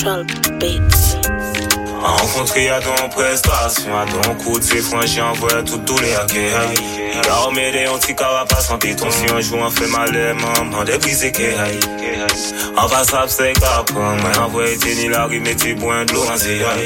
Central Beats. Rencontré à ton prestation, à ton coup de ses franchis, envoie tout les hackers. Y'a m'aider un petit carapace en piton, si un jour on fait mal, maman, débrisé que aïe. En passable, c'est qu'après, moi, envoie tenir la rime, et t'es boin de l'eau en zéaïe.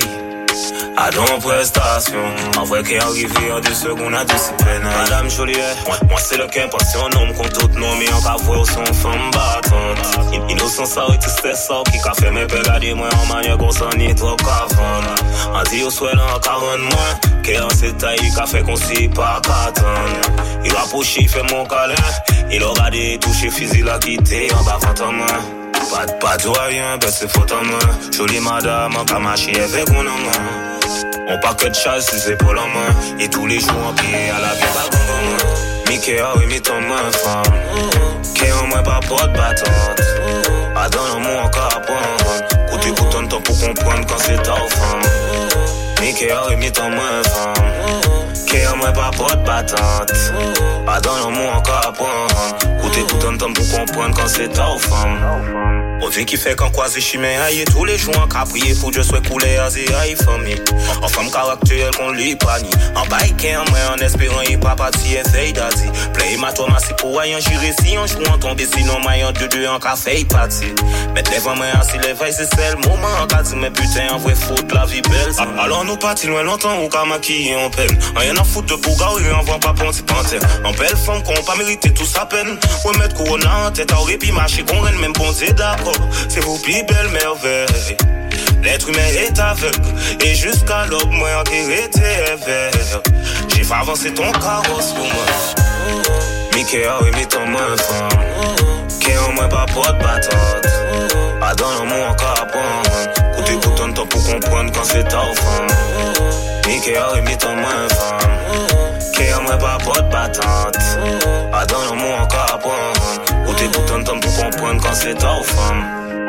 À ton prestation, en vrai qu'est arrivé en 2 secondes à discipline. Madame Joliet, moi c'est le qu'un pas son nom contre tout nom, mais on va voir son femme battante. Innocent ça et tout c'est ça qui a fait mes pères garder moi en manière qu'on s'en est trop qu'avant. En dit au souhait en 40 mois, qu'est en cette taille qui a fait qu'on s'y pas qu'attendre. Il va pocher, il fait mon câlin, il a regardé, touché, fusil la quitté en bas en main. Pas de rien, ben c'est faute en main. Jolie madame, en camaché avec mon main. On pas que de chasse, c'est pour la main. Et tous les jours en pied à la vie, pas bon. Mickey a remis ton main, femme. Qui en moins pas porte battante. A dans le monde encore à prendre. Côté pourtant de temps pour comprendre quand c'est ta femme. Mickey a remis ton main, femme. Qui en moins pas porte battante. A dans le monde encore à prendre. Côté pourtant de temps pour comprendre quand c'est ta femme. On vit qui fait qu'en croise chimé aïe tous les jours en cas prier pour Dieu soit coulé à zé aïe famille. En femme caractère qu'on lui pani. En bike en moi en espérant y pas parti et fait d'adi. Play ma toi massi pour aïe en juré si en jouant tomber sinon maillon de deux en café parti. Mettre les vents moi assis les veilles c'est le moment en cas dit mais putain en vrai faute la vie belle. Alors nous partis loin longtemps ou qu'à maquiller en peine. Rien à foutre de bouga et on voit pas ponti panthère. En belle femme qu'on pas mérité tout sa peine. Ouais mettre corona en tête à répit marcher qu'on renne même bon c'est d'accord. C'est vous plus belle merveille. L'être humain est aveugle. Et jusqu'à l'aube, moi en qui était vert. J'ai fait avancer ton carrosse pour moi. Mickey a remis ton main femme. Qui en moins pas porte battante. A dans le monde encore à prendre. Côté pourtant de temps pour comprendre quand c'est ta femme. Mickey a remis ton main femme. Qui en moins pas porte battante. A dans le monde encore à prendre. Côté pourtant de temps pour comprendre quand c'est ta femme.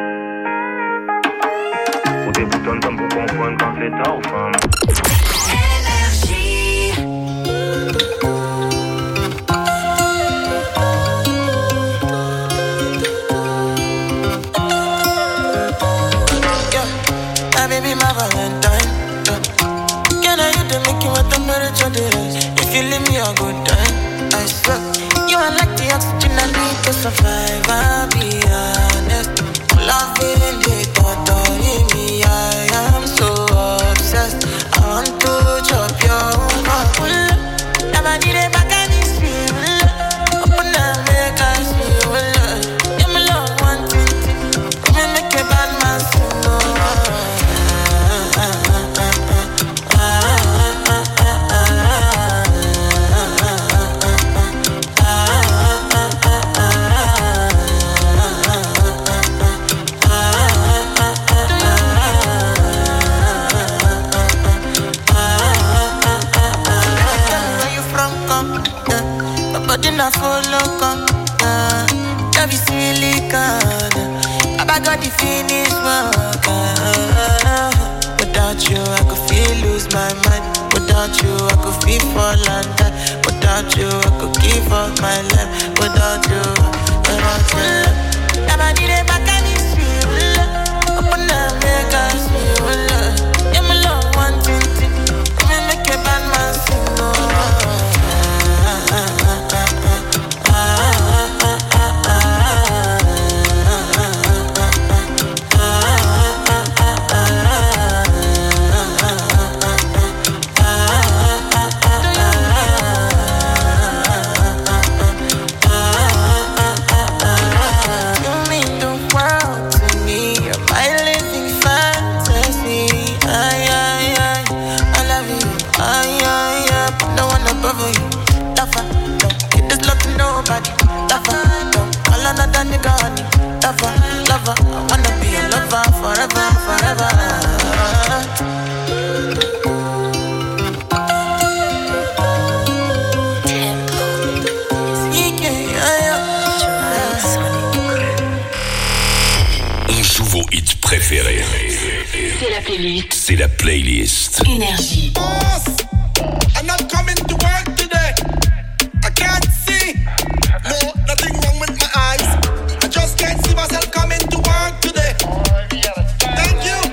Côté pourtant de temps pour comprendre quand c'est ta femme. Baby, my Valentine. Can I hit the making what temperature is? If you leave me a good time, I swear. You are like the oxygen I need to survive. I'll be honest. Loving the thought of me, I am so obsessed. I want to chop your own. Never did it back and it's real. Open up, make us feel. You me love one thing. You make a bad man sing. I follow come, love is silicone. I got the finish work. Without you, I could feel lose my mind. Without you, I could feel fall and die. Without you, I could give up my life. Without you, never did it back and it's real. Open up, make us feel. Yeah, my love one thing. Let me make a bad man sing. Another nigga, honey, lover, I wanna be a lover forever. On joue vos hits préférés. C'est la playlist. Énergie. Boss, I'm not coming to work today. I can't see. No, nothing wrong with my eyes. I just can't see myself coming to work today. Thank you.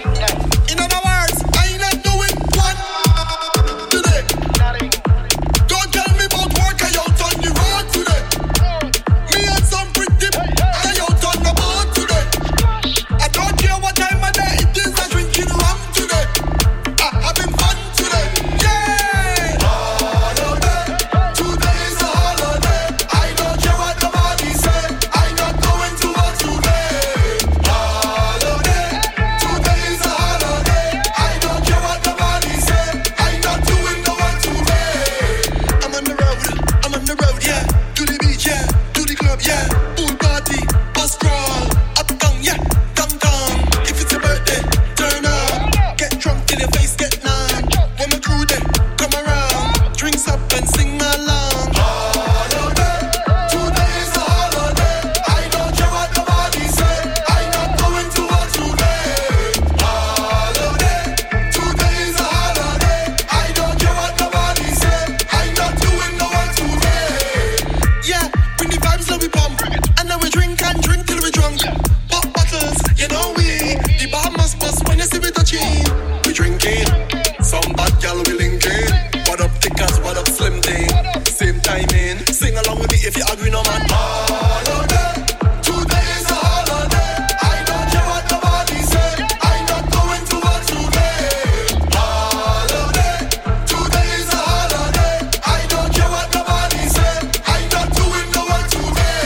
chiming. Sing along with me if you agree, no man. Holiday, today is a holiday. I don't care what nobody say. I'm not going to work today. Holiday, today is a holiday. I don't care what nobody say. I'm not doing no work today.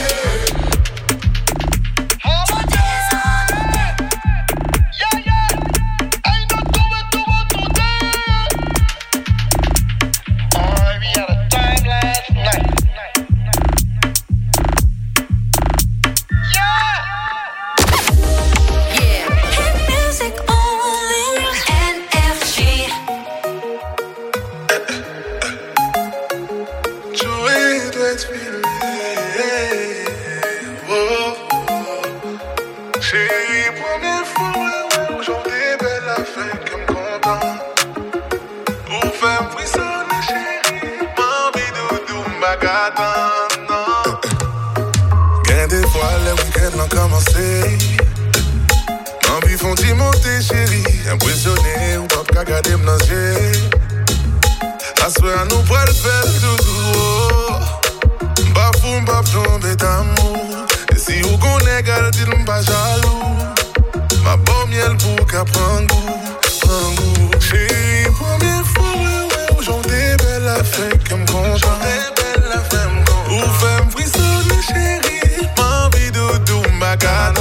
Holiday, yeah, yeah. I'm not going to work today. We had a time last night. Envie font-ils monter, chérie. Impressionné, ou pas qu'à garder m'nager. Assoir, nous pourrons le faire toujours. Bafou, m'baf, tomber d'amour. Et si vous connaissez, gardez-le pas jaloux. Ma bonne miel pour qu'à prendre goût. Chérie, première fois, ouais, aujourd'hui, belle la fête qui me content. Ou fait m'frissonner, chérie. M'envie de tout, m'bagana.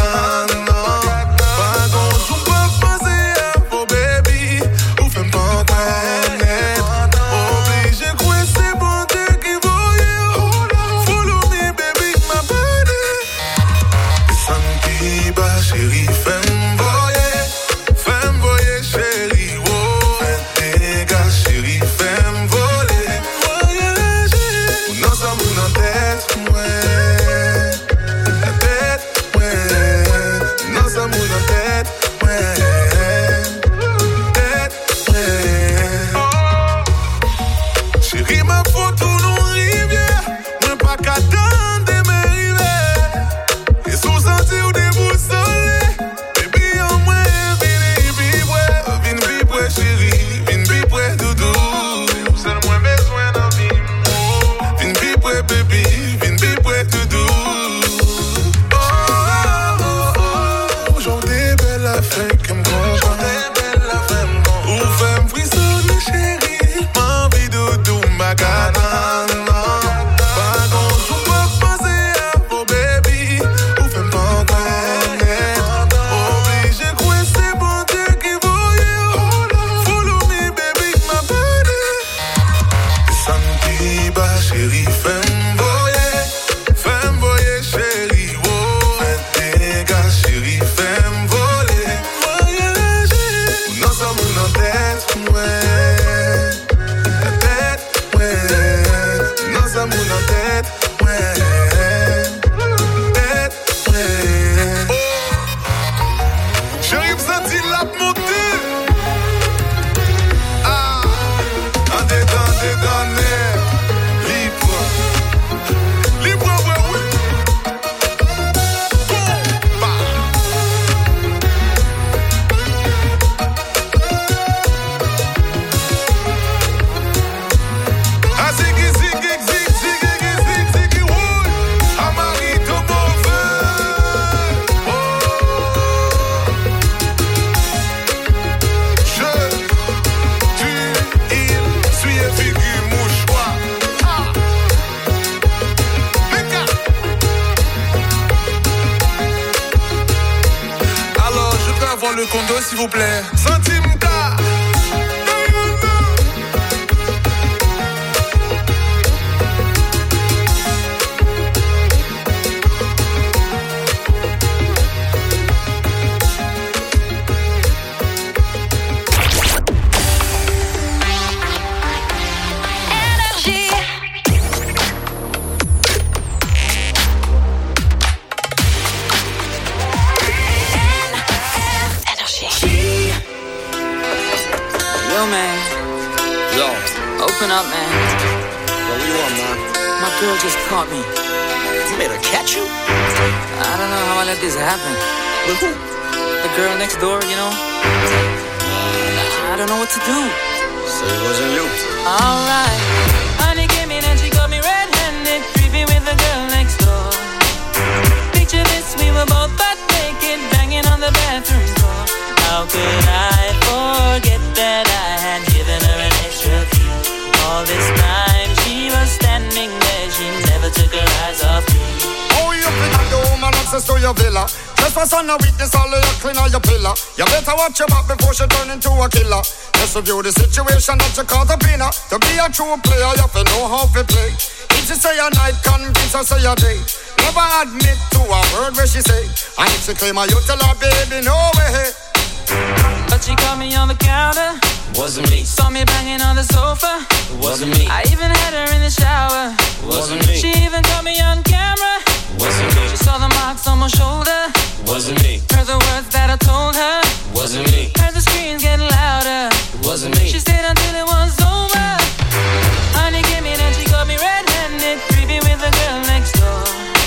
Le condo s'il vous plaît. Centime-ta. Open up, man. Yo, what you want, man? My girl just caught me. You made her catch you? I don't know how I let this happen. With who? The girl next door, you know? I don't know what to do. So it wasn't you. Alright. Honey came in and she got me red-handed. to your villa. Trespass on a witness, all of your clean on your pillar. You better watch your back before she turn into a killer. Just review the situation that you caught up in her. To be a true player, you have to know how to play. If she say a night, convince her say a day. Never admit to a word where she say. And if she claim her, you tell her, baby, no way. But she caught me on the counter. Wasn't me. Saw me banging on the sofa. Wasn't me. I even had her in the shower. Wasn't me. She even caught me on camera. Wasn't me. She saw the marks on my shoulder. Wasn't me. Heard the words that I told her. Wasn't me. Heard the screams getting louder. Wasn't me. She stayed until it was over. Honey came in and she got me red-handed, creepy with the girl next door.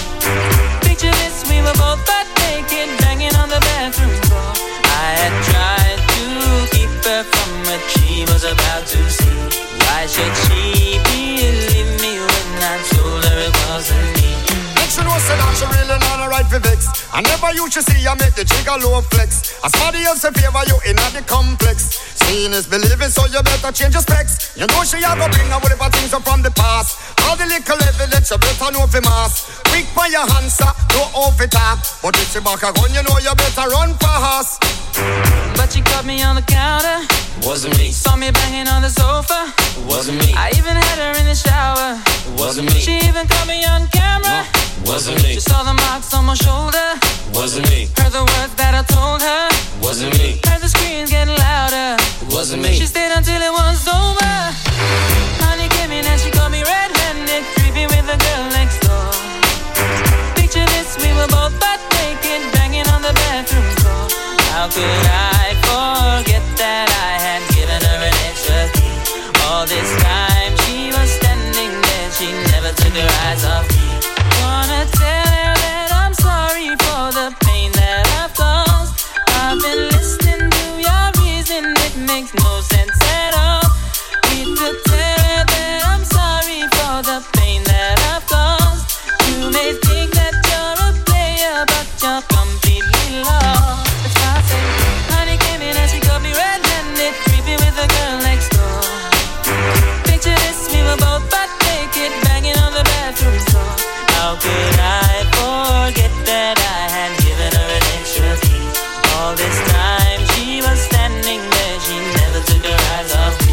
Picture this, we were both butt naked, banging on the bathroom floor. I had tried to keep her from what she was about to see. Why should she believe me when I told her it wasn't me? Make sure no say that she really not right for vex. I never used to see you make the trigger low flex. As somebody else in favor you in the complex. Seeing is believing, so you better change your specs. You know she a go bring a whatever things up from the past. All the little evidence you better know for mass. Quick for your answer, no off it talk. But if she back a gun, you know you better run fast. But she caught me on the counter. Wasn't me. Saw me banging on the sofa. Wasn't me. I even had her in the shower. Wasn't me. She even caught me on camera. Wasn't me. She saw the marks on my shoulder. Wasn't me. Heard the words that I told her. Wasn't me. Heard the screams getting louder. Wasn't me. She stayed until it was over. Honey came in and she caught me red-handed, creepy with the girl next door. Picture this, we were both butt naked, banging on the bathroom floor. How could I forget that I had given her an extra key? All this time she was standing there, she never took her eyes off me. Wanna tell her that I'm sorry for the pain that I've caused. I've been listening to your reason, it makes no sense at all. Need to tell her that I'm sorry for the pain that I've caused. You may think that you're a player, but you're completely lost. That's why I say, honey came in and she got me red-handed, creepy with the girl next door. Picture this, we were both butt naked, banging on the bathroom floor. How could I forget that I had given her an extra key? All this time she was standing there, she never took her eyes off me.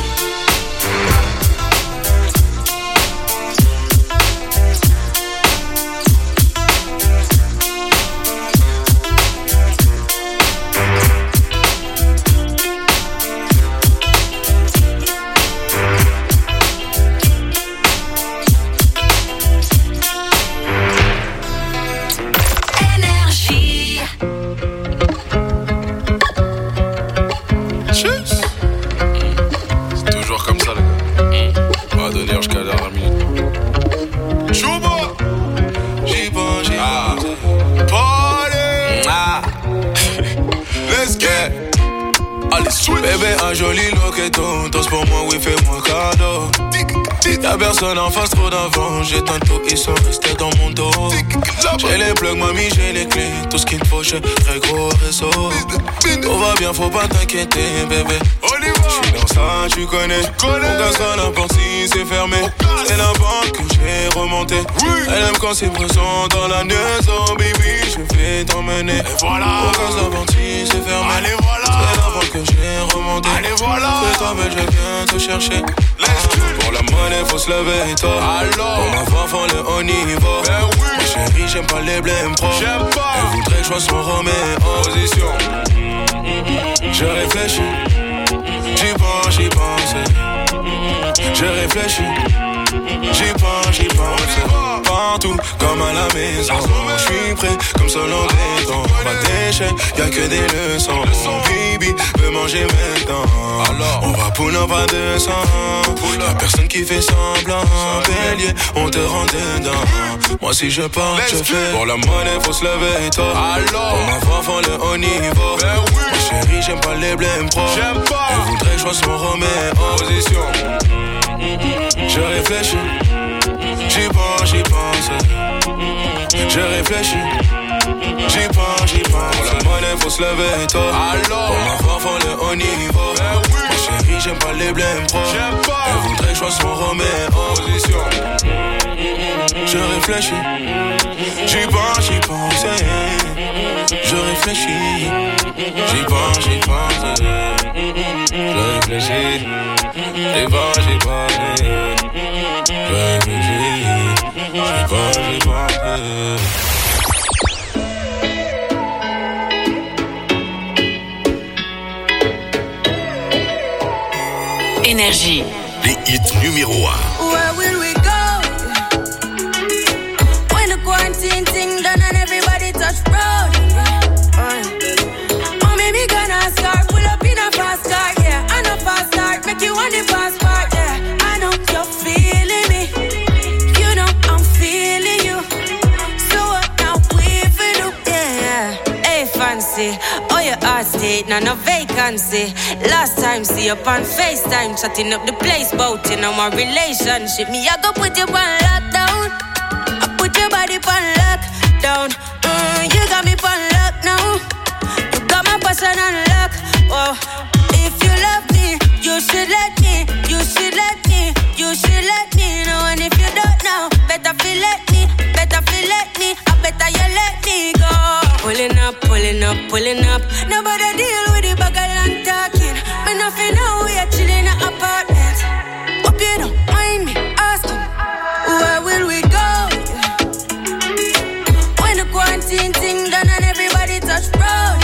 C'est toujours comme ça, les gars. On va donner jusqu'à la dernière minute. Chouba! J'y pense, Party! Let's get! Allez, sweet! Bébé, un joli loqueton. Tous pour moi, oui, fais-moi cadeau. Y'a personne en face, trop d'avant. J'éteins tout, ils sont restés dans mon dos. J'ai les plugs, mamie, j'ai les clés. Tout ce qu'il me faut, j'ai très gros réseau. Tout va bien, faut pas t'inquiéter, bébé. J'suis dans ça, tu connais. On casse à n'importe si c'est fermé. C'est la banque que j'ai remonté. Elle aime quand c'est présent dans la maison, baby. Je vais t'emmener. Et voilà. On casse la banque si c'est fermé. Allez, voilà. C'est la banque que j'ai remonté. Allez, voilà. C'est toi, mais je viens te chercher. Pour la monnaie, faut se lever tôt. Pour ma enfant, le haut niveau. Ma chérie, j'aime pas les blèmes pro. Elle voudrait que je sois son Roméo. Position. Je réfléchis. J'y pense. Je réfléchis. J'y pense. Partout, comme à la maison. J'suis prêt, comme seul en béton. Pas d'échec, y'a que des leçons. Baby, veut manger maintenant. On va pour pas de sang. Y'a personne qui fait semblant. Bélier, on te rend dedans. Moi si je pars, je fais. Pour la monnaie, faut se lever tôt. Pour ma enfant, le haut niveau. Ma chérie, j'aime pas les blèmes pro. Elle voudrait que je sois son Roméo. Position. Je réfléchis. J'y pense. Je réfléchis. J'y pense. Pour la monnaie, faut se lever tôt. Pour ma enfant, le haut niveau. Ma chérie, j'aime pas les blèmes pro. Elle voudrait que je sois son Roméo. Position. Je réfléchis. J'y pense. Je réfléchis, j'y pense. Je réfléchis, j'y pense. Je réfléchis, j'y pense. Énergie. Les hits numéro 1. Where will we go? When the quarantine thing done and everybody touch road. Oh, maybe gonna start, pull up in a fast car, yeah. And a fast start, make you want the fast part, yeah. I know you're feeling me. You know I'm feeling you. So what now we feel do, yeah. Hey, fancy. Oh, your heart state, now no vacancy. Last time, see you on FaceTime, chatting up the place, bout in our relationship. Me, I go put you on lockdown. I put your body on lockdown. You got me on lock now. You got my passion on lock. Oh, if you love me, you should let me. You should let me. You should let me know. And if you don't know, better feel let me. Better feel let me. I better you let me go. Pulling up, pulling up, pulling up. Nobody deal with the bagel and talking. Me nothing now, we are chilling in an apartment. Hope you don't mind me asking, where will we go? When the quarantine thing done and everybody touch road.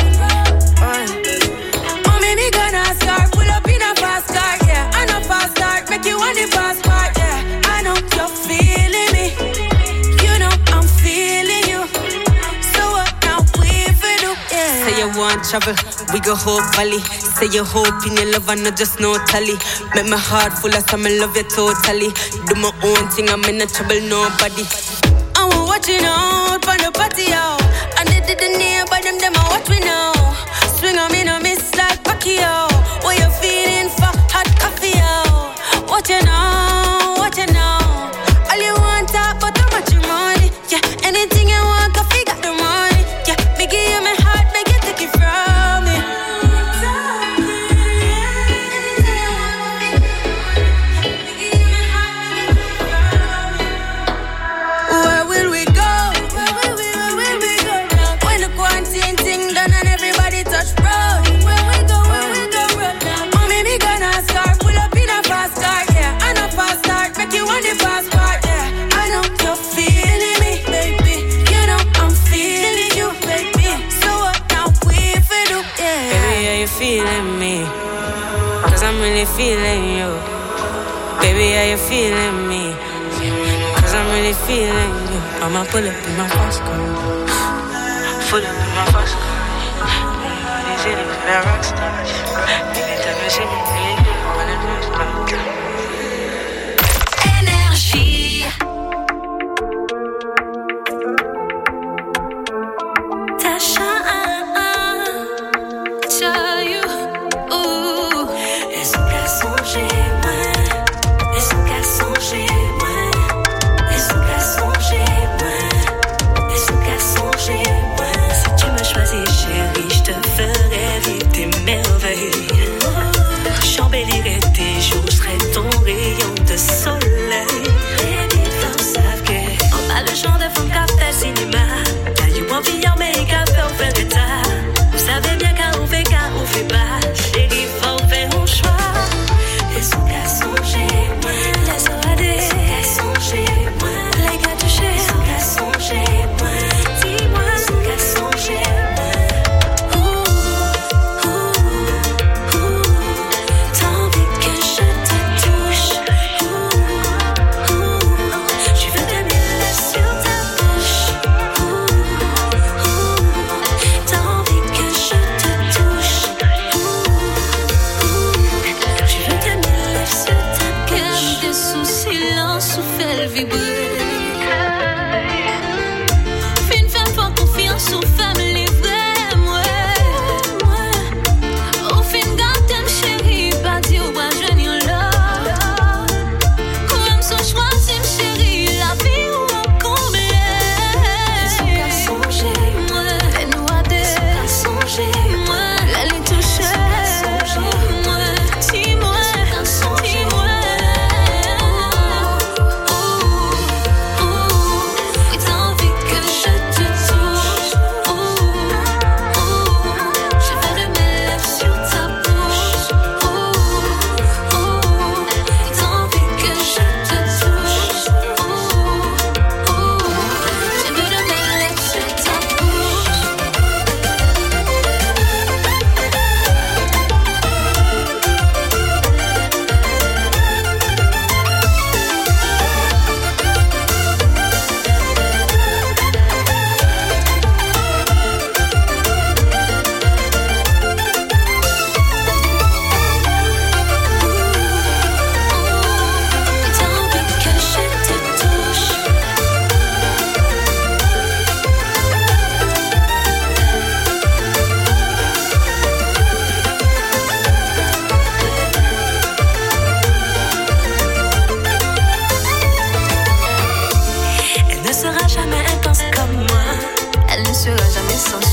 Oh, maybe gonna start, pull up in a fast car, yeah. I know fast start, make you want the fast part, yeah. I know you're feeling me. You know I'm feeling you. So what now we feel do, yeah. Say you want travel, we go whole valley. Say you hope in your love and not just no tally. Make my heart full of some, I love you totally. Do my own thing, I'm in no trouble, nobody. I'm watching out on the patio. And they didn't hear by them I watch me now. Swing on me, no miss like Pacquiao. What you feeling for hot coffee, yo? What you know, what you know. All you want talk about how much you money. Yeah, anything you want, coffee got the money. Yeah, me give you my heart, make you take it from me. Where will we go? Where will we go? When the quarantine thing done and everybody touch road. Where we go road now? Oh, maybe gonna start, pull up in a fast car, yeah. I know fast start, make you want the fast part, yeah. I know you're feeling me, baby. You know I'm feeling you, baby. So what now we feel do, yeah. Baby, are you feeling me? Cause I'm really feeling you. Baby, are you feeling me? Cause I'm really feeling you. I'ma pull up in my fast car. Pull up in my fast car. These idiots, they're rock stars. Anytime you see me, you wanna do it. Énergie. Tasha, tell you, ooh. Est-ce qu'à songer, moi? Est-ce qu'à songer, moi? Est-ce qu'à songer, moi? Est-ce qu'à songer, moi? Si tu me choisis, chérie, je te ferai vivre des merveilles. J'embellirai tes jours, je serai ton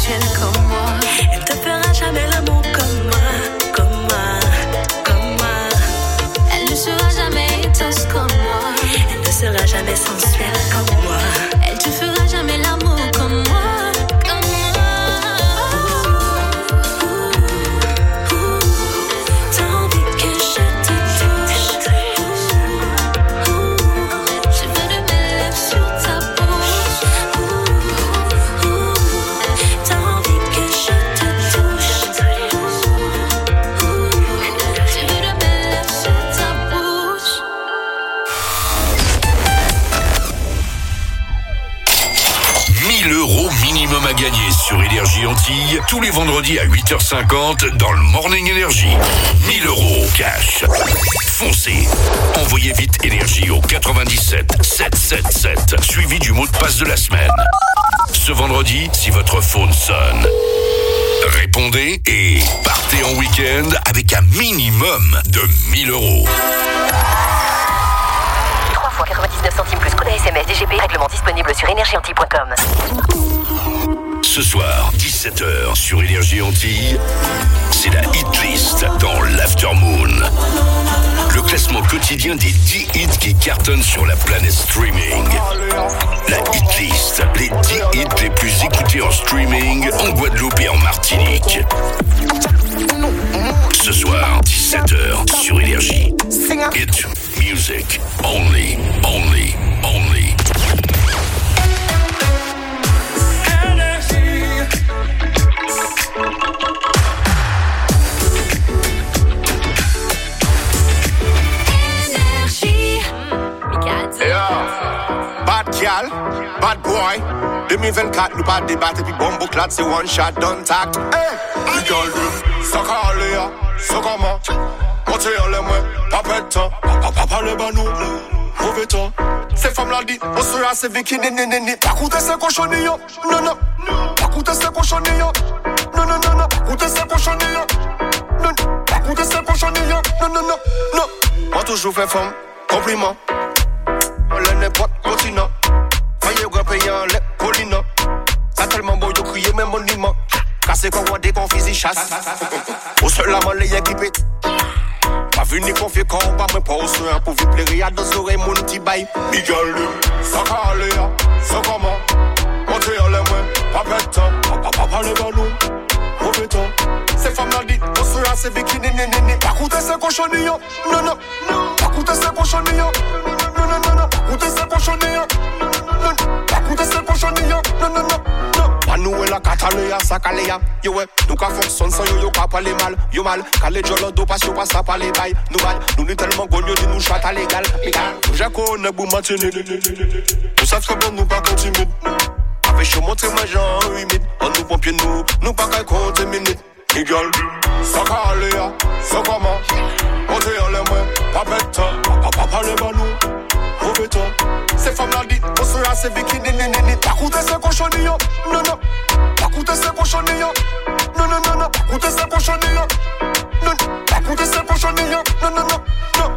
sensuelle comme moi. Elle te fera jamais l'amour comme moi, comme moi, comme moi. Elle ne sera jamais intense comme moi. Elle ne sera jamais sensuelle comme moi. Elle te fera jamais l'amour comme moi. Minimum à gagner sur Énergie Antilles tous les vendredis à 8h50 dans le Morning Energy. 1000 € cash. Foncez. Envoyez vite Énergie au 97 777 suivi du mot de passe de la semaine. Ce vendredi, si votre phone sonne, répondez et partez en week-end avec un minimum de 1000 €. 3 fois 99 centimes plus code SMS DGP, règlement disponible sur énergieantilles.com. Ce soir, 17h sur Énergie Antilles, c'est la hit list dans l'Aftermoon. Le classement quotidien des 10 hits qui cartonnent sur la planète streaming. La hit list, les 10 hits les plus écoutés en streaming en Guadeloupe et en Martinique. Ce soir, 17h sur Énergie. Hit music only, only, only. Bad gal, bad boy. 2024, nous pas débattre, puis bombo clat, c'est one shot, don't tact. Hey, I girl, ça calé, ça comment? Montez en l'aimant, pas perdre temps, pas le banou, mauvais temps. Ces femmes-là dit, on sera assez vécu, nénénéné. Pas coûter ces cochonilles, non, non. Pas coûter ces cochonilles, non, non, non, non. Pas coûter ces cochonilles, non. Pas coûter ces cochonilles, non, non, non, non. Moi toujours fait femme, compliment. On l'a n'importe continent. Faye ou payer en lait, colline. Ça tellement beau, de crier même monument. Cassé qu'on voit des confis, chasse. Au seul la main, les équipés. Pas venu confier quand on va me pas au soin. Pour vous plaire, y'a deux oreilles, mon petit bail. Big girl, ça calé, ça comment. Montez en l'air, pas perdre de temps. Pas le ballon, mauvais temps. Ces femmes-là dit, on sera assez vécu, nénénéné. Pas coûter ces cochonilles, non, non. Pas coûter ces cochonilles, non, non, non, non. Pas coûter ces cochonilles, non. Pas coûter ces cochonilles, non, non, non, non. Panou et la Catalunya, ça calé, yo, ouais. Nous qu'à fonctionne sans yo, qu'à parler mal, yo mal. Calé jolo, do pas, yo pas, ça parler bail. Nous mal, nous n'est tellement gonyo, dit nous chata légal, légal. J'ai connu, boum, matine. Nous savons que bon, nous pas continuer. Avec chaud, montre ma jambe humide. On nous pompiers, nous pas qu'à compter minutes. Girl, ça calé, ça comment? Montez en l'air, pas perdre de temps, pas le ballon, mauvais temps. Ces femmes-là dit, on sera assez vécu, nénénéné. Pas coûter ces cochonilles, non, non. Pas coûter ces cochonilles, non, non, non, non. Pas coûter ces cochonilles, non. Pas coûter ces cochonilles, non, non, non, non.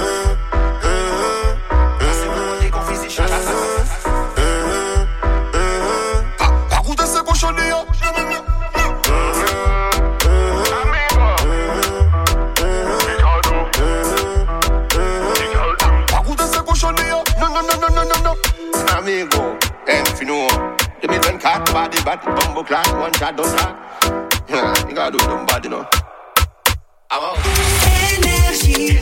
Pas coûter ces cochonilles, non, non, non. Amigo, Enfino, 2024, body bat, bumbo clan, one shot, don't talk. You gotta do them bad, you know. Énergie.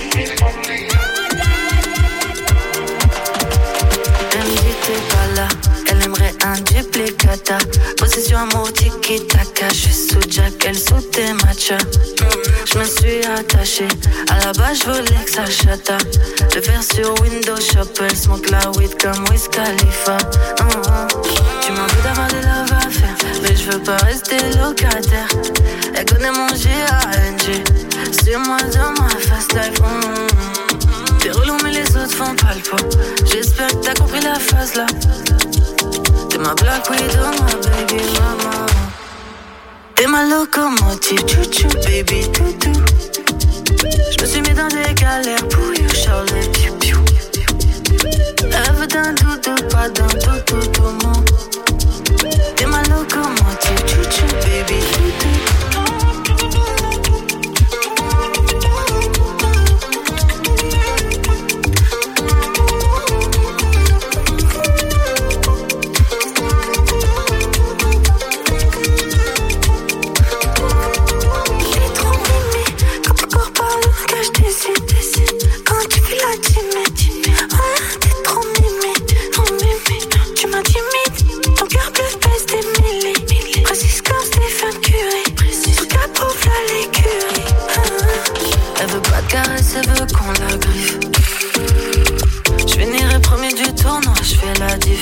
Elle me dit t'es pas là, elle aimerait un duplicata. Possession amour tiki-taka, je suis sous Jack, elle sous tes matchas. Je me suis attachée, à la base je voulais que ça chata. Le faire sur Windows Shop, elle smoke la weed comme Wiz Khalifa. Tu m'en veux d'avoir des love à faire, mais je veux pas rester locataire. Elle connaît mon G.A.N.G, sur moi dans ma fast life. T'es relou mais les autres font pas le poids. J'espère que t'as compris la phase là. T'es ma black widow, ma baby mama. T'es ma locomotive, chouchou, baby toutou. Je me suis mis dans des galères pour you, Charlie, piou piou. Elle veut d'un doudou, pas d'un tout, tout, tout, mon. T'es ma locomotive, chouchou,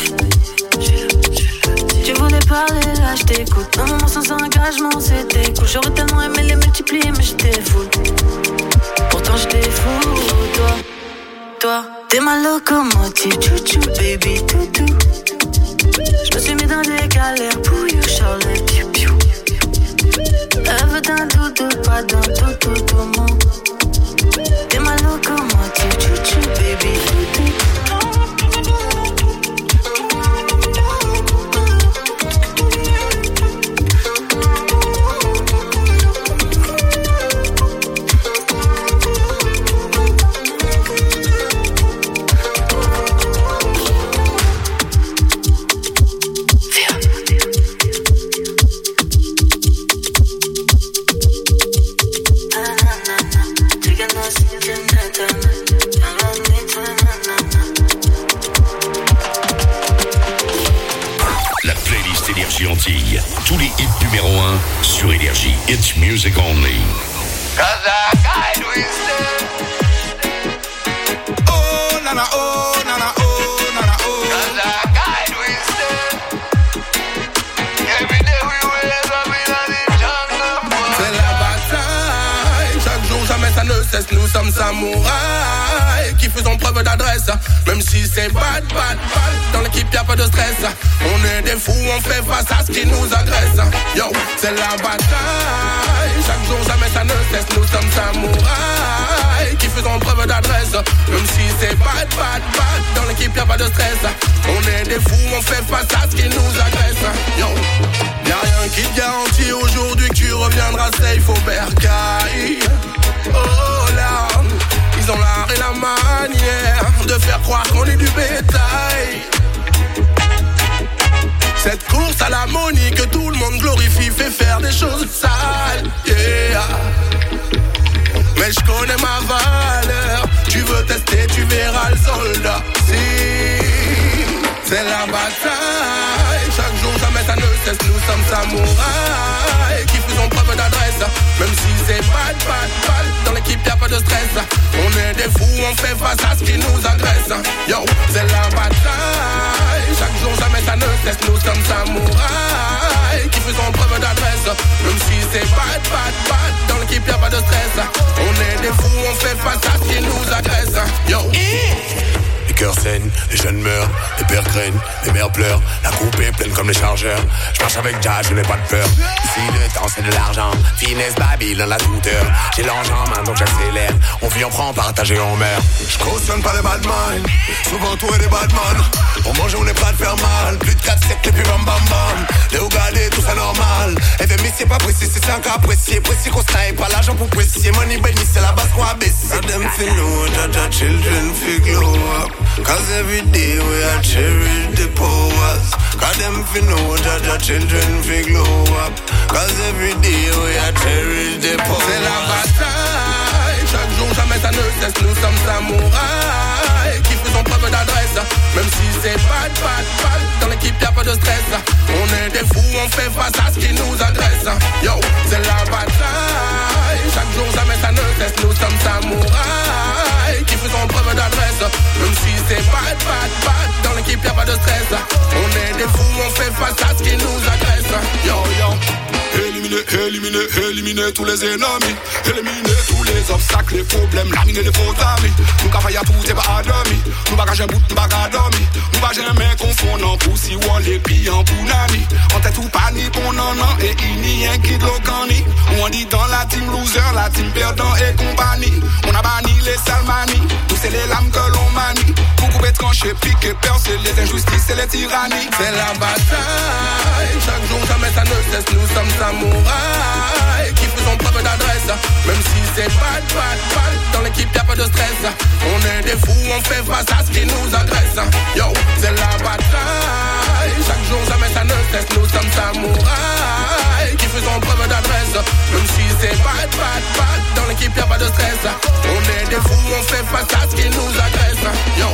Tu voulais parler, là je t'écoute. Un moment sans engagement, c'était cool. J'aurais tellement aimé les multiplier, mais j'étais full. Pourtant j'étais fou, toi, t'es ma locomotive, chouchou, baby, toutou. Je me suis mis dans des galères pour you, Charlotte, piou piou. Elle veut d'un doudou, pas d'un tout mon. T'es ma locomotive, chouchou, baby, toutou. Antilles. Tous les hits numéro 1 sur Énergie. It's music only. Oh nana oh nana oh nana oh. C'est la bataille. Chaque jour jamais ça ne cesse. Nous sommes samouraïs qui faisons preuve d'adresse. Même si c'est bad. Dans l'équipe y'a pas de stress. On est des fous, on fait face à ce qui nous agresse. Yo, c'est la bataille. Chaque jour jamais ça ne cesse. Nous sommes samouraïs qui faisons preuve d'adresse. Même si c'est bad. Dans l'équipe y'a pas de stress. On est des fous, on fait face à ce qui nous agresse. Yo, y'a rien qui te garantit aujourd'hui que tu reviendras safe au bercail. Oh là, ils ont l'art et la manière de faire croire qu'on est du bétail. Cette course à la monnaie que tout le monde glorifie fait faire des choses sales, yeah. Mais je connais ma valeur. Tu veux tester, tu verras le soldat. Si c'est la bataille. Chaque jour jamais ça ne cesse. Nous sommes samouraïs qui faisons preuve d'adresse. Même si c'est bad. Dans l'équipe y'a pas de stress. On est des fous, on fait face à ce qui nous agresse. Yo, c'est la bataille. Chaque jour jamais ça ne cesse. Nous sommes samouraïs qui faisons preuve d'adresse. Même si c'est bad. Dans l'équipe y'a pas de stress. On est des fous, on fait face à ce qui nous agresse. Yo. Les cœurs saignent, les jeunes meurent, les pères craignent, les mères pleurent. La coupe est pleine comme les chargeurs. Je marche avec Jazz, je n'ai pas de peur. Ici le temps c'est de l'argent, finesse Babylone la douteur. J'ai l'ange en main donc j'accélère. On vit, on prend, partager, on meurt. Je cautionne pas les bad minds, souvent entouré des bad man. Pour manger on n'est pas de faire mal. Plus de 4 siècles et puis bam bam bam. Les Ougadés, tout ça normal. FMI c'est pas précis, c'est un cas apprécié. Précis qu'on snipe, pas l'argent pour préciser. Money Benny c'est la base qu'on a baissé. And them fi know that the children fi glow up. Cause every day we are cherish the powers. Cause them fi know that the children fi glow up. Cause every day we are cherish the powers. C'est la bataille. Chaque jour jamais ça ne cesse. Nous sommes samouraïs qui faisons preuve d'adresse. Même si c'est bad. Dans l'équipe y'a pas de stress. On est des fous, on fait face à ce qui nous agresse. Yo, c'est la bataille. Chaque jour jamais ça ne cesse. Nous sommes samouraïs qui faisons preuve d'adresse. Même si c'est bad. Dans l'équipe y'a pas de stress. On est des fous, on fait face à ce qui nous agresse. Yo. Éliminer tous les ennemis. Éliminer tous les obstacles, les problèmes, laminer les faux amis. Nous cavaillons tout et pas à demi. Nous bagages un bout, nous bagages demi. Nous bagages jamais confondant pour si on les pille en pounani. On tête ou panique, on en a et il n'y a un qui de l'ocani. On dit dans la team loser, la team perdant et compagnie. On a banni les salmanies, tous c'est les lames que l'on manie. Pour couper, trancher, piquer, percer les injustices et les tyrannies. C'est la bataille. Chaque jour jamais ça ne cesse. Nous sommes samouraïs qui faisons preuve d'adresse. Même si c'est bad. Dans l'équipe y'a pas de stress. On est des fous, on fait face à ce qui nous agresse. Yo, c'est la bataille. Chaque jour jamais ça ne cesse. Nous sommes samouraïs qui faisons preuve d'adresse. Même si c'est bad. Dans l'équipe y'a pas de stress. On est des fous, on fait face à ce qui nous agresse. Yo.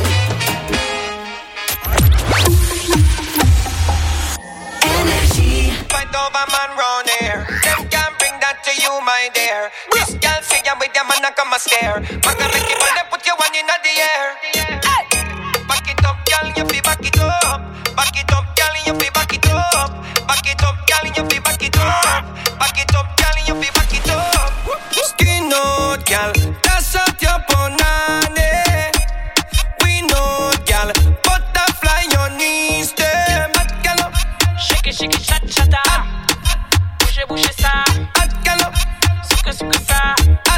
Fight over man round here. Them can't bring that to you, my dear. This girl see ya with your man and come a stare. Man can make it when they put your one in the air. Back it up, girl, you feel back it up. Back it up, girl, and you feel back it up. Back it up, girl, and you feel back it up. Back it up, girl, and you feel back it up. Skin out, girl, dash out your punani. We know, girl, butterfly your knees, them. Girl, Shake it, chat, chata. Bouge, bouge ça. girl, Suka ça.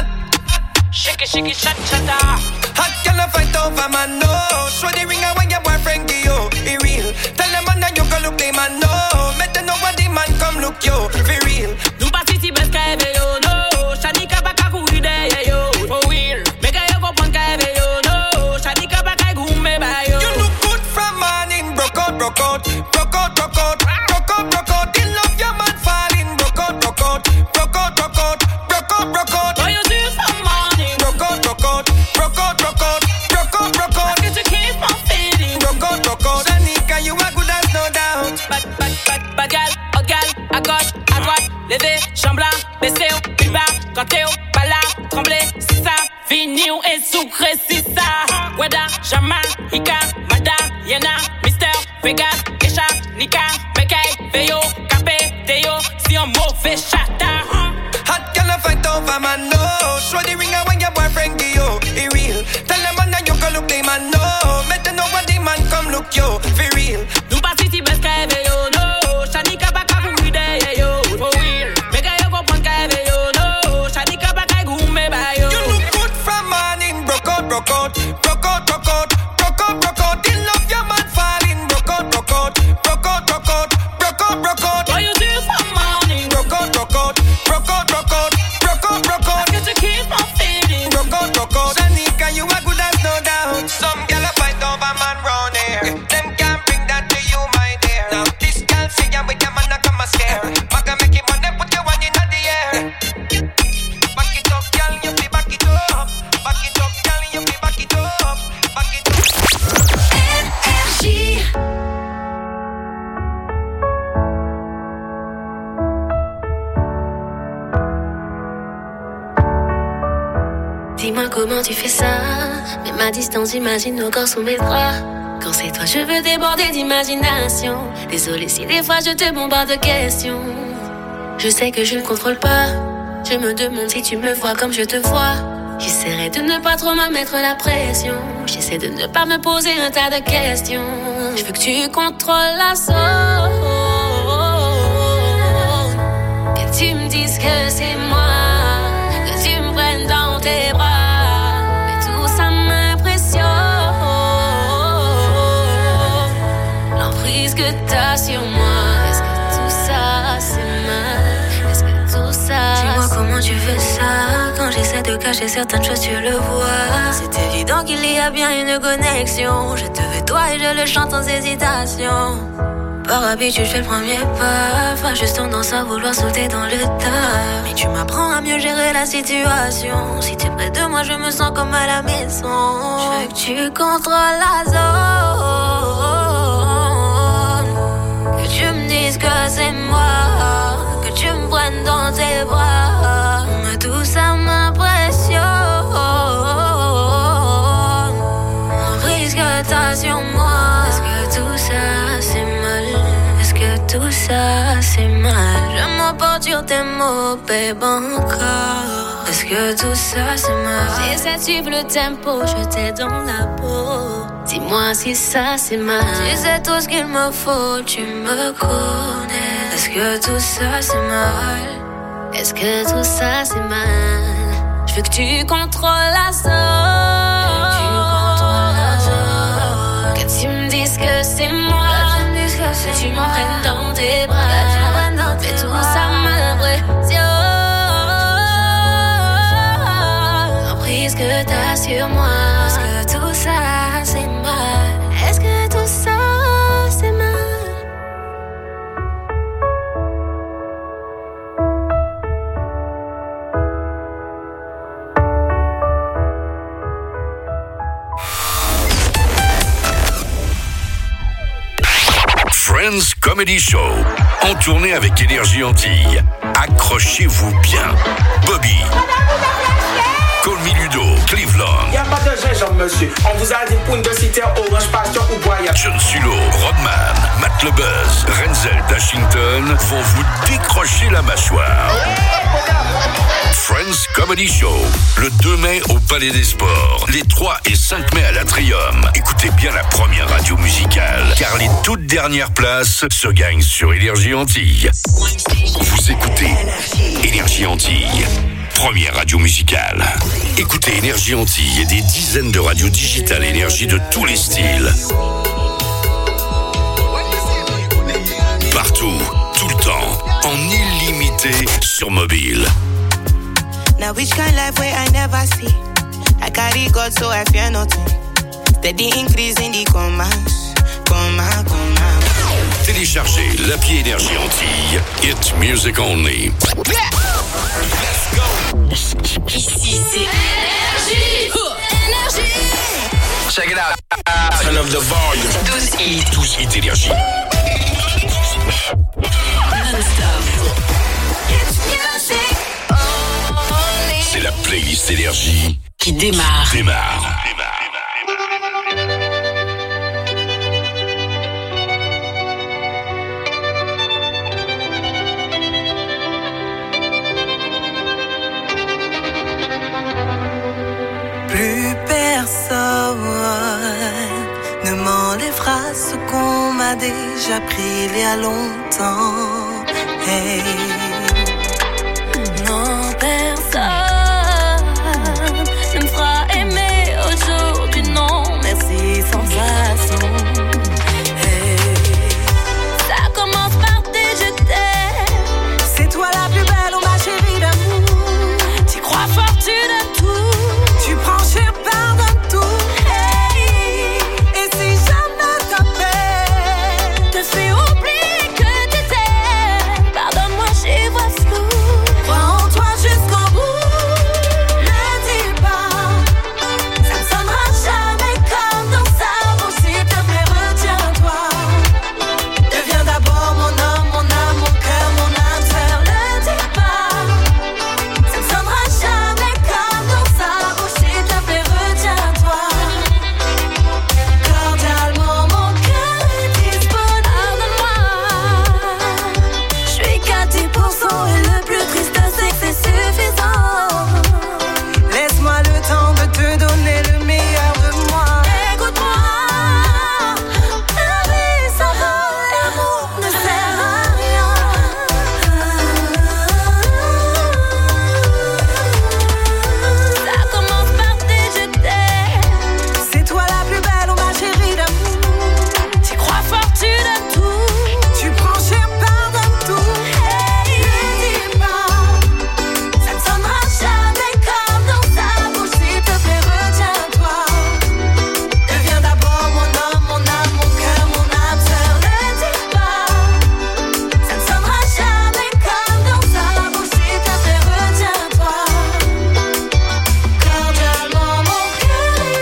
Shake it, chat, chata. hot girl, fight over man, no. Show the ring when your boyfriend give you, it real. Tell them man that you go look the man, no. Make them know what the man come look you, for real. Nou pati ti bes ka eve yo, no. Shanika baka kouri de yo, for real. Make a yo kompon ka eve yo, no. Shanika baka gume ba yo. You look good from morning, broke out, broke out, broke out, broke out, broke out, broke out. You love your man falling, broke out, broke out, broke out, broke out, broke out, broke out. Oh, you see from morning, broke out, broke out, broke out, broke out, broke out, broke out. Get to keep on feeling, broke out, broke out. Shanika, you are good as no doubt. Bad gal, oh gal, à gauche, à droite, levé, chambre là, baissé au plus bas, quand t'es au pas là, tremblé, c'est ça, fini ou est sucré, c'est ça. Weda, Jamaïca, Mada, Yena, Mister, Vegas, Kesha, Nika, Mekay, Veyo, Capé, Teo, si un mauvais chata. Hot girl, fight over man, no. Show the ring when your boyfriend give you, it real. Tell them man that you go look the man, no. Make them know what the man come look you, for real. Nou pati ti bes ka eve yo, no. Shanika baka kouri de yo, for real. Make a yo kompon ka eve yo, no. Shanika baka gume ba yo. You look good from morning, broke out, broke out, broke out, broke out, broke out, broke out. You love your man falling, broke out, broke out, broke out, broke out, broke out, broke out. Oh, you see from morning, broke out, broke out, broke out, broke out, broke out, broke out. Get to keep on feeling, broke out, broke out. Shanika, you are good as no doubt. Some gyal a fight over man round here. Them can't bring that to you, my dear. Now this gyal see ya with your man a come a scare. Maga make him money, put your one in the air. Back it up, gyal, you feel back it up. Back it up, gyal, you feel back it up. Back it up. Énergie. Dis-moi comment tu fais ça. Même à distance, imagine nos corps sous mes bras. Quand c'est toi, je veux déborder d'imagination. Désolée si des fois je te bombarde de questions. Je sais que je ne contrôle pas. Je me demande si tu me vois comme je te vois. J'essaierai de ne pas trop me mettre la pression. J'essaie de ne pas me poser un tas de questions. Je veux que tu contrôles la zone. Que tu me dises que c'est moi. Que tu me prennes dans tes bras. Mais tout ça m'impressionne. L'emprise que t'as sur moi. Est-ce que tout ça c'est mal? Est-ce que tout ça... Dis-moi comment tu fais ça. Quand j'essaie de cacher certaines choses tu le vois. C'est évident qu'il y a bien une connexion. Je te veux toi et je le chante sans hésitation. Par habitude je fais le premier pas. Pas juste tendance à vouloir sauter dans le tas. Mais tu m'apprends à mieux gérer la situation. Si t'es près de moi je me sens comme à la maison. Je veux que tu contrôles la zone. Que tu me dises que c'est moi. Que tu me prennes dans tes bras. Mais tout ça m'impressionne. L'emprise que t'as sur moi. Est-ce que tout ça c'est mal? Est-ce que tout ça c'est mal? Je m'emporte sur tes mots, babe, encore. Est-ce que tout ça c'est mal? J'essaie de suivre le tempo, je t'aide dans la peau. Dis-moi si ça c'est mal. Tu sais tout ce qu'il me faut, tu me connais. Est-ce que tout ça c'est mal? Est-ce que tout ça c'est mal? Je veux que tu contrôles la zone. Que tu me dises que c'est moi. Que tu m'entraînes dans tes bras. Mais tout ça m'impressionne. L'emprise que t'as sur moi. Est-ce que tout ça c'est mal? Est-ce que tout ça c'est mal? Friends Comedy Show, en tournée avec Énergie Antilles. Accrochez-vous bien. Bobby, Colmy Ludo, Cleveland. Y'a pas de gingembre, monsieur. On vous a dit pour une de citer Orange Passion ou Boya. John Sulo, Rodman, Matt LeBuzz, Renzel d'Ashington vont vous décrocher la mâchoire. Friends Comedy Show, le 2 mai au Palais des Sports, les 3 et 5 mai à l'Atrium. Écoutez bien la première radio musicale, car les toutes dernières places se gagnent sur Énergie Antilles. Vous écoutez Énergie Antilles, première radio musicale. Écoutez Énergie Antilles et des dizaines de radios digitales énergie de tous les styles. Partout, tout le temps, en illimité sur mobile. Now which kind life where I never see? I carry God so I fear nothing. Steady increase in the commas. Téléchargez l'appli Énergie Antilles. It's music only. Yeah. Let's go. Ici c'est Énergie. Énergie. Check it out. Turn up the volume. 12 hits Énergie. C'est la playlist Énergie qui démarre. Plus personne ne m'enlèvera ce qu'on m'a déjà pris il y a longtemps. Hey. Non, personne ne me fera aimer aujourd'hui, non, merci, sans façon. Hey. Ça commence par des je t'aime. C'est toi la plus belle, oh ma chérie d'amour. Tu crois fort, tu donnes tout. Tu prends cher, pardonne tout. Hey. Et si jamais t'appelles, te fais oublier que t'étais. Pardonne-moi, j'y vois flou. Crois en toi jusqu'au bout. Ne dis pas, ça ne sonnera jamais comme dans sa bouche. S'il te plaît, retiens-toi. Deviens d'abord mon homme, mon âme, mon cœur, mon âme sœur. Ne dis pas, ça ne sonnera jamais comme dans sa bouche. S'il te plaît, retiens-toi. Cordialement, mon cœur est disponible. Pardonne-moi, je suis qu'à 10% et le plus triste c'est que c'est suffisant. Laisse-moi le temps de te donner le meilleur de moi. Écoute-moi, La vie sans l'amour ne sert à rien. ça commence par des je t'aime. C'est toi la plus belle, oh ma chérie d'amour. Tu crois fort, tu donnes tout. Tu prends cher, pardonne tout. Hey. Ne dis pas, ça ne sonnera jamais comme dans sa bouche. S'il te plaît, retiens-toi. Deviens d'abord mon homme, mon âme, mon cœur, mon âme sœur. Ne dis pas, ça ne sonnera jamais comme dans sa bouche. S'il te plaît, retiens-toi. Cordialement, mon cœur est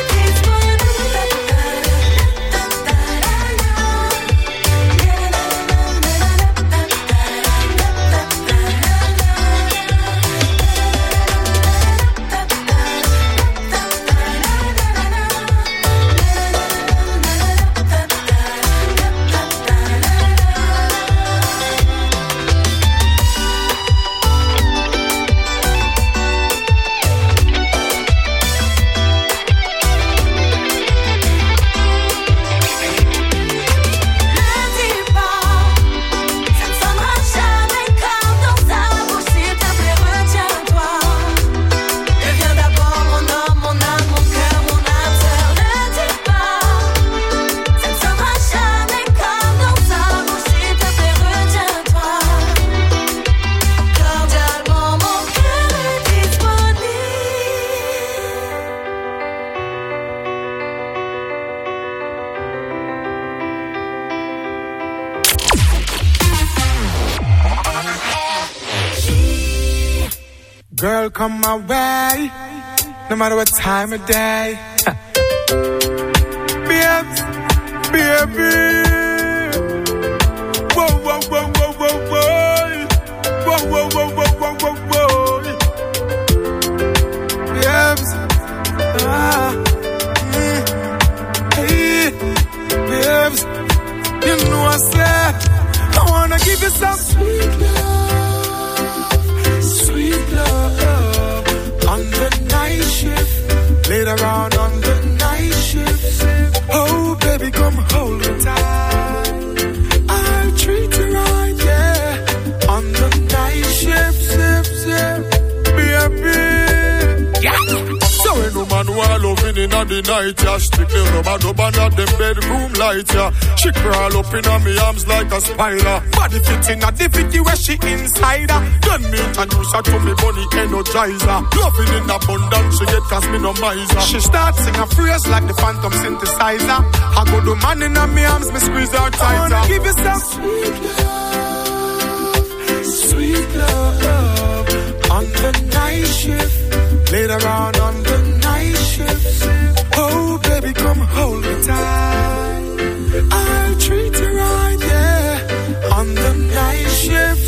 Girl, come my way, no matter what time of day. Babes, baby. Whoa, whoa, whoa, whoa, whoa, whoa. Whoa, whoa, whoa, whoa, whoa, whoa, whoa. Babes, yeah. I wanna give you some sweet love on the night shift. Later on the night shift. Oh, baby, come hold me tight. I'll treat you right, yeah. On the night shift, baby. Yeah. So when no man want loving in the night, yeah. Strictly rub and at them bedroom light, yeah. She crawl up in me arms like a spider. Body fitting at the 50 where she inside her. Then me introduce her to me money energizer. Loving in abundance, she get cause me no miser. She start sing a phrase like the phantom synthesizer. I go do man in me arms, me squeeze her tighter. I wanna give you some sweet love on the night shift. Later on the night shift. Oh, baby, come hold me tight. I'll treat you right, yeah. On the night shift,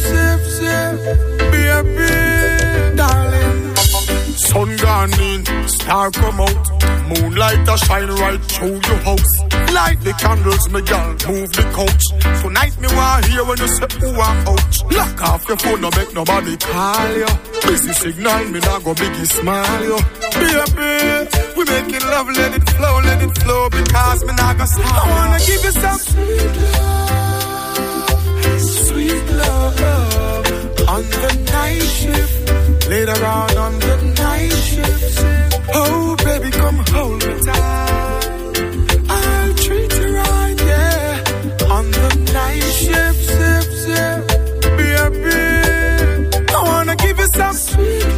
baby, darling. Sun gone in, star come out. Moonlight a shine right through your house. Light the candles, me girl, move the couch. Tonight me want hear when you say ooh and ouch. Lock off your phone, no make nobody call you. Busy signal, me not go biggie smile you. Baby, we making love, let it flow, because me not go stop. I wanna give you some sweet love on the night shift. Later on the night shift. Oh, baby, come hold me tight. I'll treat you right, yeah. On the night shift, baby. I wanna give you some sweet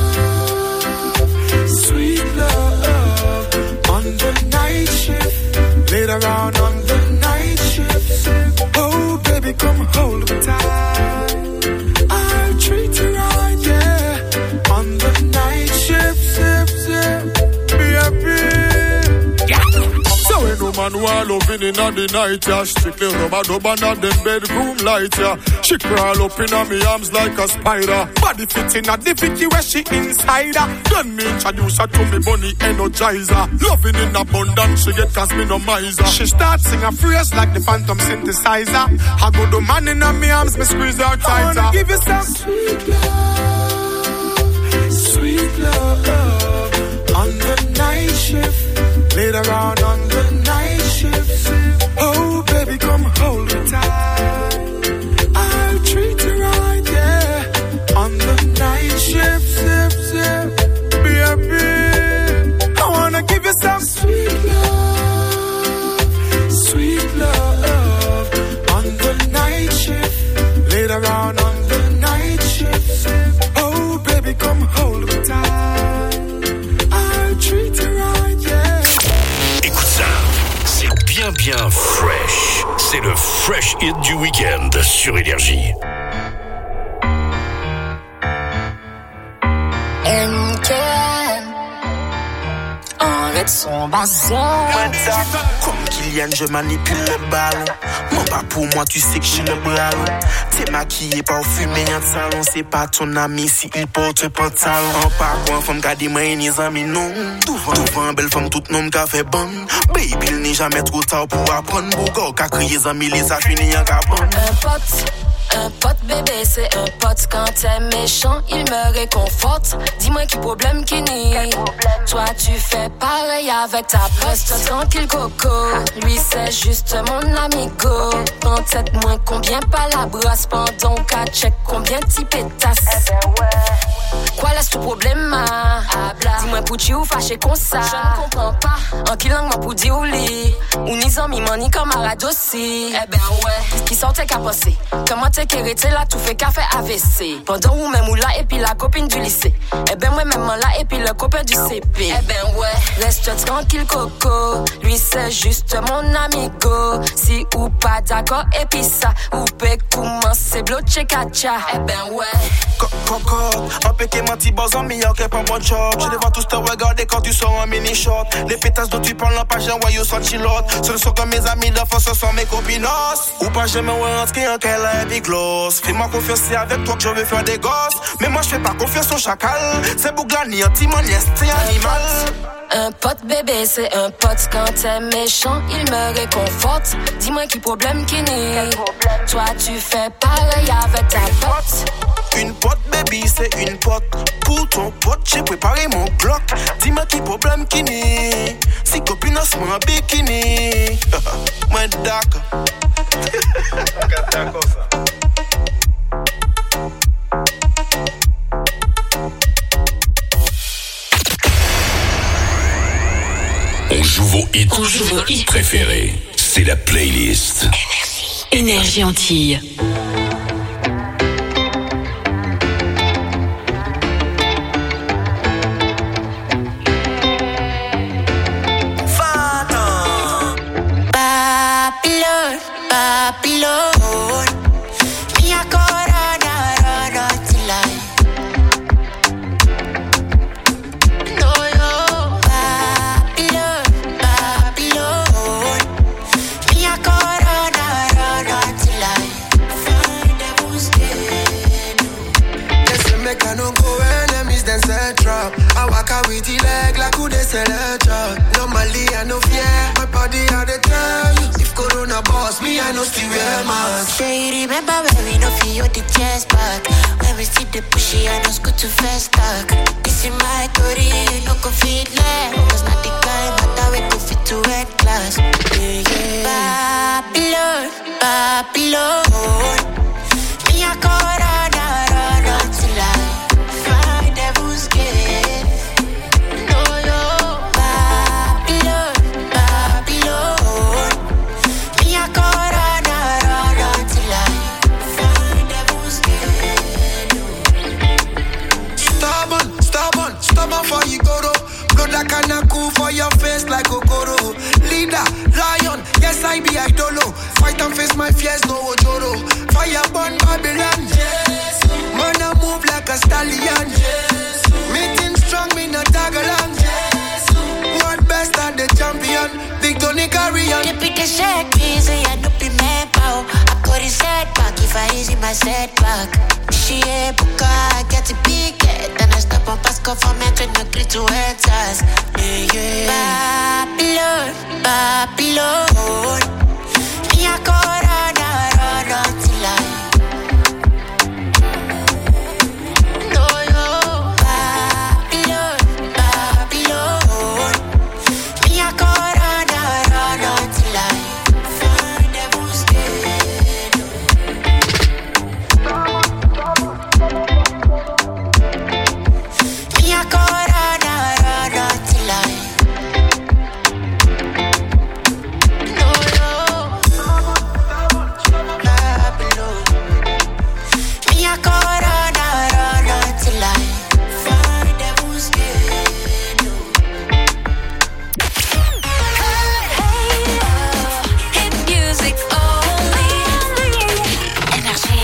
love on the night shift. Later on the night shift. Oh, baby, come hold me tight. I'll treat you right, yeah. On the night shift, baby. Yeah. So when no man want loving in the night, yeah. Strictly rub and at them bedroom light, yeah. She crawl up in me arms like a spider. Body fitting at the 50 where she inside her. Then me introduce her to me money energizer. Loving in abundance, she get cause me no miser. She start sing a phrase like the phantom synthesizer. I go do man in me arms, me squeeze her tighter. I wanna give you some sweet love on the night shift. Later on the night shift. Oh, baby, come hold me tight. I'll treat you right, yeah. On the night shift, baby. I wanna give you some sweet love on the night shift. Later on the night shift. Oh, baby, come hold me tight. I'll treat you right, yeah. Écoute ça, c'est bien fresh. C'est le fresh hit du week-end sur Énergie. Arrête son bazar. Comme Kylian, je manipule le ballon. Mon pas pour moi, tu sais que j'ai le ballon. T'es maquillé, pas fumé en salon. C'est pas ton ami si il porte pantalon. En pas quoi, femme qu'a dit moi et les amis non. Devant belle femme, tout nom qu'a fait bon. Baby, il n'est jamais trop tard pour apprendre. Bougo, qu'a crié les amis, les a fini en cabane. Un pote bébé c'est un pote. Quand t'es méchant il me réconforte. Dis-moi qui problème qui n'est. Toi tu fais pareil avec ta poste. Tranquille coco. Lui c'est juste mon amigo. En tête moins combien pas la brasse. Pendant qu'à check combien t'y pétasses. Quoi laisse tout problème dis-moi pour tu ou fâché comme ça. Je ne comprends pas. En qui langue moi pour dire ou li. Ou ni zami man ni camarade aussi. Eh ben ouais. Qui sortait qu'à penser. Comment t'es kérité là tout fait café AVC. Pendant ou même ou là et puis la copine du lycée. Eh ben moi même là et puis le copain du CP. Eh ben ouais. Reste tranquille coco. Lui c'est juste mon amigo. Si ou pas d'accord et puis ça. Ou peut commencer bloquer kacha. Eh ben ouais. Coco. Un péqué menti bas en meilleur que pas mon job. Je les vois tous te regarder quand tu sors en mini short. Les pétasses dont tu parles n'ont pas j'ai envoyé au sortilote. Ce ne sont que mes amis d'enfance, ce sont mes copinos. Ou pas jamais rentrer en quelle big gloss. Fais-moi confiance, c'est avec toi que je veux faire des gosses. Mais moi je fais pas confiance au chacal. C'est Bouglani, anti-monies, c'est animal. Un pote bébé c'est un pote. Quand t'es méchant il me réconforte. Dis-moi qui problème qui n'est. Toi tu fais pareil avec ta pote. Une pote, baby, c'est une pote. Pour ton pote, j'ai préparé mon bloc. Dis-moi qui problème qui n'est. Si copine a mon bikini. Moi d'accord. D'accord ça. On joue vos hits préférés. C'est la playlist. Énergie Antilles. Babylon, mi ancora na tilai. No yo, Babylon, mi ancora na tilai. Find a busqueno. Yes, you make a no go enemies then set trap. I walk out with the leg like who they sell a truck. Normally I no fear, my body all the time. Corona boss, me I know still wear mask. Say you remember when we no feel the chest back. When we see the pushy, I know good to fast talk. This is my career, no go fit left. Cause not the kind matter we go fit to red class. Babylon, mi ancora na tilai. Find the busquet. No yo, Babylon. Stubborn for you go to blood that kinda cool for your face like Okoro. Leader, lion, yes I be idolo. Fight and face my fears, no ojoro. Fire burn Babylon, yes. Man I move like a stallion, yes. Meeting strong, me not tag along, yes. World best and the champion, Big Tony Carrion. Depuis que j'ai crise, y'a no plus même pas. I got his setback, if I easy my setback. She ain't book, I get to pick it. Then I stop on pass for me to no greet to haters. Babylon, mi ancora na tilai. No yo, Babylon, mi ancora na tilai. Find a busqueno. Mi ancora na tilai. No yo, Babylon. Mi ancora na tilai. Find a busqueno. Hit music only. Énergie.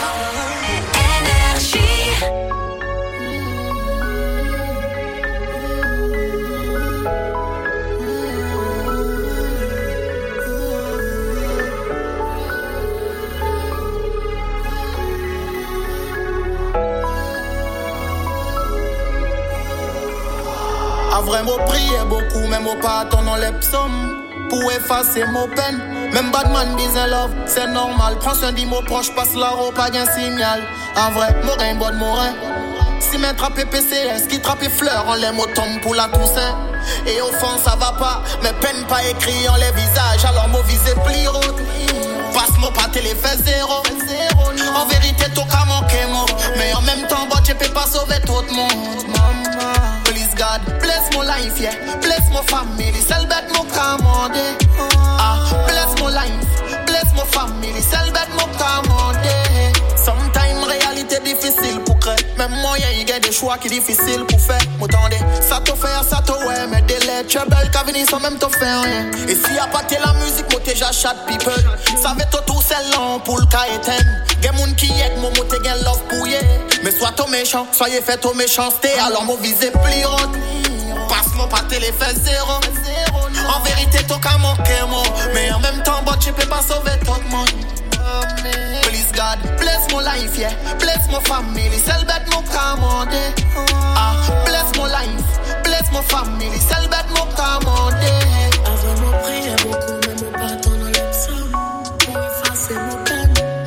A vraiment prié beaucoup, même au pas attendant les psaumes pour effacer mon peine. Même Badman disait love, c'est normal. Prends soin de mots proches, passe la roue, pas qu'un signal. En vrai, Morin, bonne Morin. Si m'est trappé PCS, qui trappe fleurs, on l'aime au tombe pour la Toussaint. Et au fond, ça va pas, mais peine pas écrit en les visages, alors mon visé pli route. Passe-moi pas télé, fait zéro. En vérité, tout qu'à manquer, moi. Mais en même temps, bon, tu peux pas sauver tout le monde. Please God, bless my life, yeah. Bless my family, celle bête mon commandé. Ah, bless my life, bless my family, celle bête mon commandé. Sometimes réalité difficile pour créer. Même moyen, il y a des choix qui difficiles pour faire. M'entendez, ça te fait, ça te ouais. Mais délai, tu es belle, qu'à venir sans même te faire rien. Et si y'a pas de la musique, moi t'es j'achète people. Ça va tout c'est long pour le cas éteindre. Gen moun qui est, moi t'es gen love pour yé. Mais sois ton méchant, soyez fait ton méchanceté. Alors mon visé plus haute. Passe-moi pas télé, fait zéro. En vérité, t'as qu'à manquer, moi. Mais en même temps, bon, tu peux pas sauver tout le monde. Please God, bless my life, yeah. Bless my family, celle bête mon commandé. Ah, bless my life, bless my family, celle bête mon commandé. Avant mon prière beaucoup, même au pas dans les psaumes pour effacer mon peine.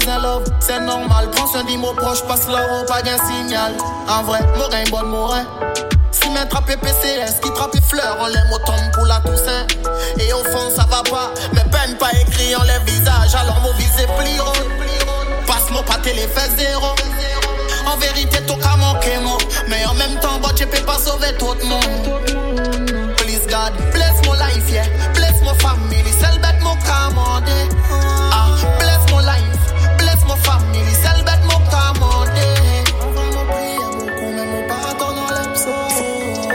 un love, c'est normal. Prends soin des mots proches, passe là haut, pas d'un signal. En vrai, Morin, bonne Morin. Si m'en trappe PCS, qui trappe fleurs, on l'aime autant pour la Toussaint. Et au fond, ça va pas, mais peine pas écrit en les visages, alors mon visé pliro. Passe-moi pas télé, fais zéro. En vérité, tout a manqué, moi. Mais en même temps, je peux pas sauver tout le monde. Please God, bless my life, yeah. Bless my family, celle bête mon commandé. Ah, bless my life, bless my family, celle bête mon commandé. On va me prier beaucoup, mais mon pardon dans l'absence.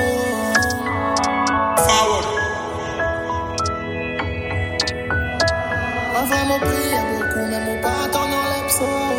Forward. On va me prier beaucoup, mais mon pardon dans l'absence.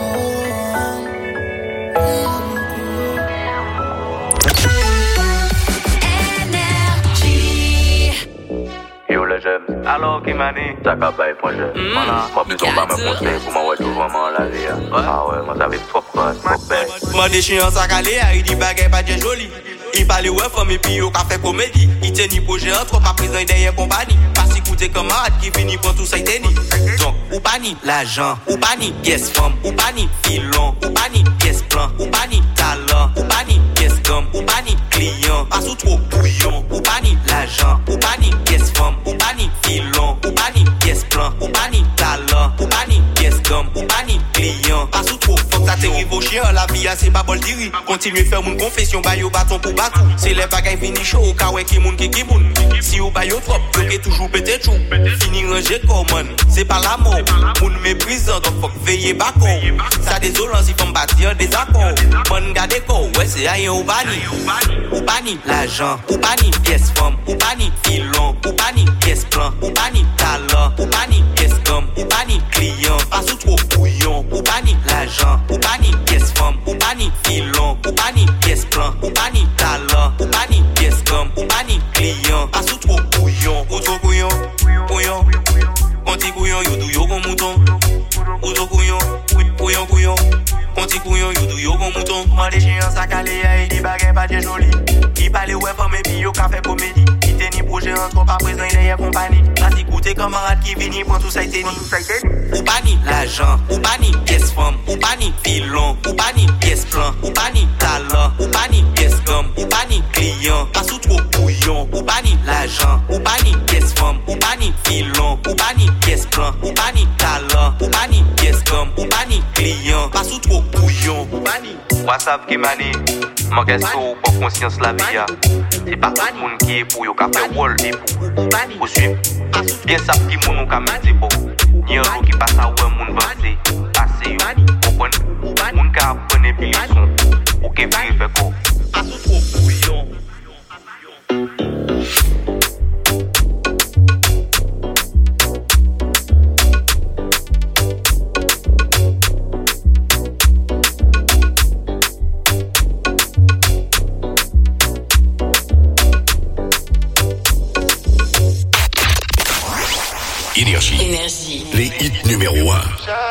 Alors qui m'a dit, ça qu'a pas pour je. Voilà, moi plutôt pas me conseiller pour m'envoyer tout vraiment la vie. Ah ouais, moi ça va être trop bête. Moi des chiens ça calé, il dit baguette pas bien joli. Il parle ouais femme et puis au café comédie. Il tient ni projet entre pas présent derrière compagnie. Pas s'écouter camarade qui finit pour tout ça tenir. Donc ou pas ni l'argent, ou pas ni pièce femme, ou pas ni filon, ou pas ni pièce plan, ou pas ni talent, ou pas ni pièce gomme, ou pas ni client. Pas sous trop bouillon, ou pas ni l'argent, ou pas ni pièce femme, ou pas ni filon, ou pas ni pièce plan, ou pas ni talent, ou pas ni pièce gomme, ou pas ni client. Pas sous trop, faut que ça t'arrive au chien, la vie c'est pas bol diri. Continuez faire mon confession, baille au bâton pour battre. C'est les bagailles fini chaud, au cas où qui moun qui boune. Si ou baille au trop, bloqué toujours pété chou. Fini rangé comme c'est pas la mort. Moun méprisant, donc faut veiller bako. Ça désolant si faut bâtir des accords. Mon gade ko, ouais c'est rien ou bani. Ou bani l'argent, ou bani pièce femme, ou bani filon, ou bani pièce plan, ou bani talent, ou bani pièce gomme, ou bani client. Pas sous trop bouillon, ou bani l'argent, ou bani pièce femme, ou bani filon, ou bani pièce plan, ou bani talent, ou bani pièce gomme, ou bani client. Pas sous trop bouillon, ou trop bouillon, bouillon. Conti couillon, you do yo comme mouton. Ou trop couillon, couillon, couillon. Conti couillon, you do yo comme mouton. Moi des chiens ça calé, il dit baguette pas bien joli. Il parle ouais femme et puis yo café comédie. Il tenit projet entre pas présent derrière compagnie. Là t'écoute camarade qui vini prend tout ça et tenit. Ou pas ni l'argent, ou pas ni pièce femme, ou pas ni filon, ou pas ni pièce plan, ou pas ni talent, ou pas ni pièce gomme, ou pas ni client. Pas sous trop bouillon, ou pas ni l'argent, ou pas ni pièce femme, ou pas ni filon, ou pas ni pièce plan, ou pas ni talent, ou pas ni pièce gomme, ou pas ni client. Pas sous trop bouillon, ou pas ni. WhatsApp qui m'a dit, mon question pour conscience la vie. C'est pas tout le monde qui est pour yo ka faire wall et pour suivre. Bien ça qui moun ou ka mettre bon. Ni un qui passe à ouais moun vanté. Assez yo. Comprendre. Moun ka apprendre puis leçon. Ou que vivre fait quoi. Pas trop bouillon. Énergie. Les hits numéro 1.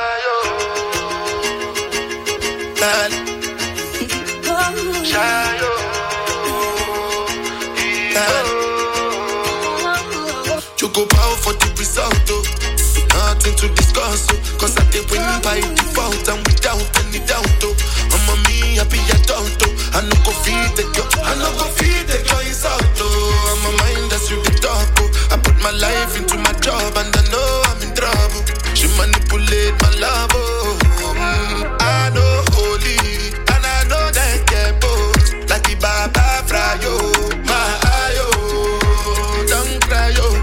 Choco power for the result, nothing to discuss, cause I did win by default and without any doubt, I'm a me happy adult, I no go feed the girl, I no go feed the girl insult, I'm a mind that's you the talk, I put my life into my job and I know I'm in trouble, she manipulate my love, I know holy, and I know that get both, like the Baba Frayo, my ayo, don't cry yo.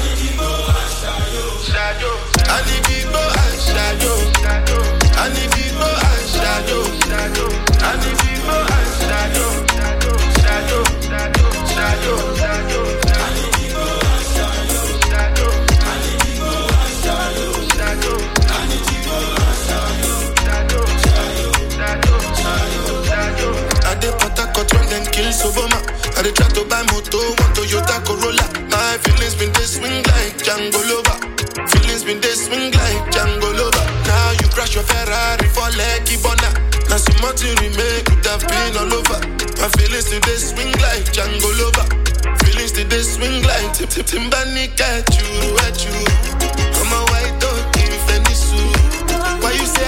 I dey try to buy moto, one Toyota Corolla. My feelings been they swing like Django Lover. Feelings been they swing like Django Lover. Now you crash your Ferrari for Lucky Bona. Now so much you remake could have been all over. My feelings today swing like Django Lover. Feelings today swing like Timbani at you. Come on, white dog, give any suit. Why you say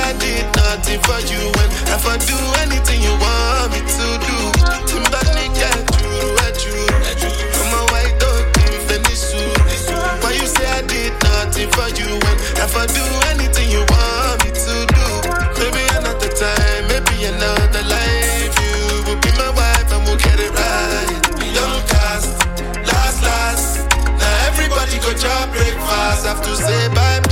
for you and if I do anything you want me to do. Timbani get you. I'm a white dog, give me finish soon. Why you say I did nothing for you and if I do anything you want me to do? Maybe another time, maybe another life. You will be my wife and we'll get it right. Young cast, last. Now everybody go job breakfast. Have to say bye.